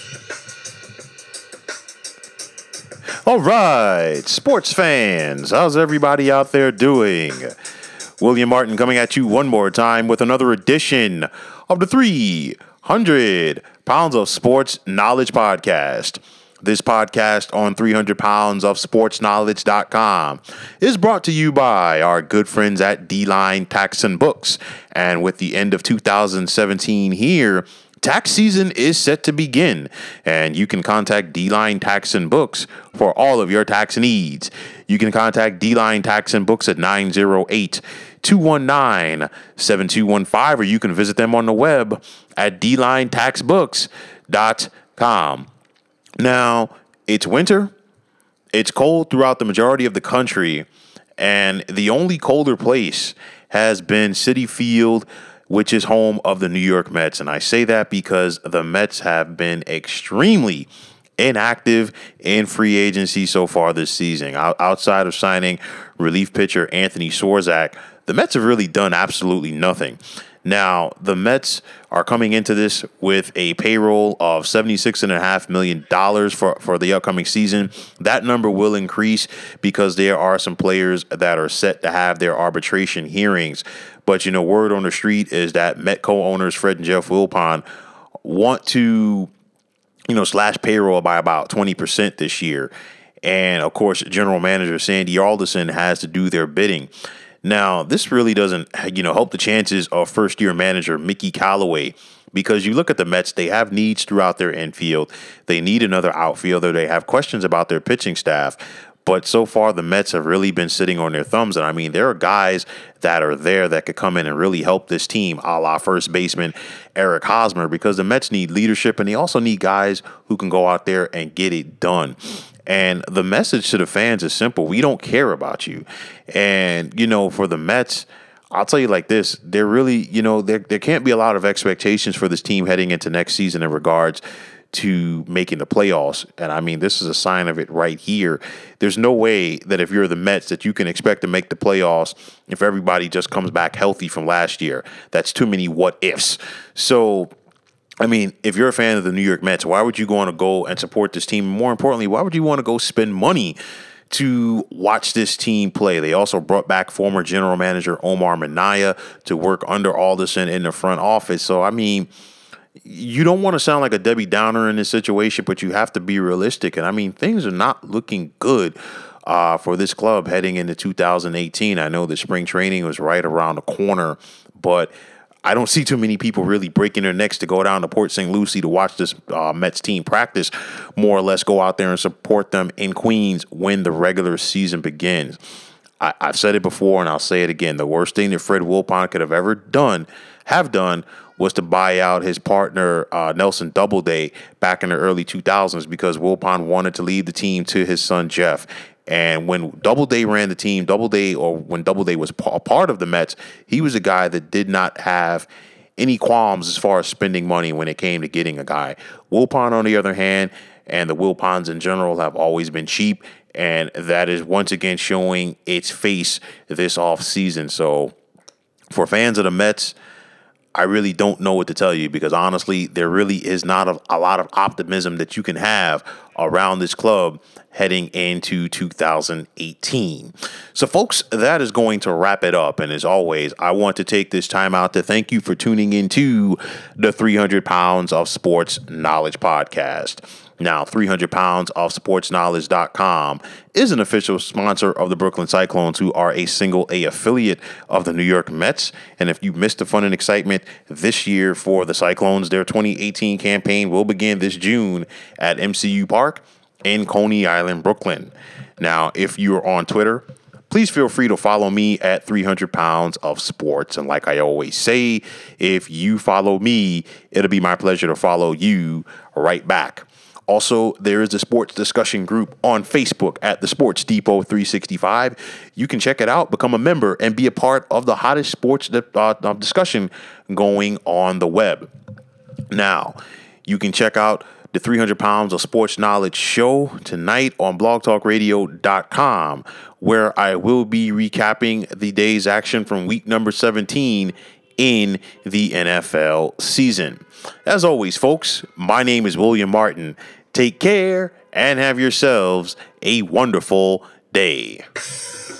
All right, sports fans, how's everybody out there doing? William Martin coming at you one more time with another edition of the 300 Pounds of Sports Knowledge Podcast. This podcast on 300 Pounds of Sportsknowledge.com is brought to you by our good friends at D-Line Tax and Books. And with the end of 2017 here, tax season is set to begin, and you can contact D-Line Tax and Books for all of your tax needs. You can contact D-Line Tax and Books at 908-219-7215, or you can visit them on the web at dlinetaxbooks.com. Now, it's winter, it's cold throughout the majority of the country, and the only colder place has been Citi Field, which is home of the New York Mets. And I say that because the Mets have been extremely inactive in free agency so far this season. Outside of signing relief pitcher Anthony Swarzak, the Mets have really done absolutely nothing. Now, the Mets are coming into this with a payroll of $76.5 million for the upcoming season. That number will increase because there are some players that are set to have their arbitration hearings. But, word on the street is that Met co-owners Fred and Jeff Wilpon want to, slash payroll by about 20% this year. And, of course, general manager Sandy Alderson has to do their bidding. Now, this really doesn't, help the chances of first-year manager Mickey Callaway, because you look at the Mets, they have needs throughout their infield. They need another outfielder. They have questions about their pitching staff. But so far, the Mets have really been sitting on their thumbs. And, there are guys that are there that could come in and really help this team, a la first baseman Eric Hosmer, because the Mets need leadership, and they also need guys who can go out there and get it done. And the message to the fans is simple. We don't care about you. And, for the Mets, I'll tell you like this. There really, there can't be a lot of expectations for this team heading into next season in regards to making the playoffs. And this is a sign of it right here. There's no way that if you're the Mets that you can expect to make the playoffs if everybody just comes back healthy from last year. That's too many what ifs. So, if you're a fan of the New York Mets, why would you want to go and support this team? More importantly, why would you want to go spend money to watch this team play? They also brought back former general manager Omar Minaya to work under Alderson in the front office. So, you don't want to sound like a Debbie Downer in this situation, but you have to be realistic. And, things are not looking good for this club heading into 2018. I know the spring training was right around the corner, but I don't see too many people really breaking their necks to go down to Port St. Lucie to watch this Mets team practice, more or less go out there and support them in Queens when the regular season begins. I've said it before and I'll say it again. The worst thing that Fred Wilpon could have ever done was to buy out his partner, Nelson Doubleday, back in the early 2000s, because Wilpon wanted to leave the team to his son, Jeff. And when Doubleday ran the team, when Doubleday was a part of the Mets, he was a guy that did not have any qualms as far as spending money when it came to getting a guy. Wilpon, on the other hand, and the Wilpons in general have always been cheap, and that is once again showing its face this offseason. So for fans of the Mets, I really don't know what to tell you, because honestly, there really is not a lot of optimism that you can have around this club heading into 2018. So, folks, that is going to wrap it up. And as always, I want to take this time out to thank you for tuning into the 300 Pounds of Sports Knowledge Podcast. Now, 300 Pounds of Sportsknowledge.com is an official sponsor of the Brooklyn Cyclones, who are a single A affiliate of the New York Mets. And if you missed the fun and excitement this year for the Cyclones, their 2018 campaign will begin this June at MCU Park in Coney Island, Brooklyn. Now, if you're on Twitter, please feel free to follow me at 300 Pounds of Sports. And like I always say, if you follow me, it'll be my pleasure to follow you right back. Also, there is a sports discussion group on Facebook at the Sports Depot 365. You can check it out, become a member, and be a part of the hottest sports discussion going on the web. Now, you can check out the 300 Pounds of Sports Knowledge show tonight on blogtalkradio.com, where I will be recapping the day's action from week number 17 in the NFL season. As always, folks, my name is William Martin. Take care and have yourselves a wonderful day.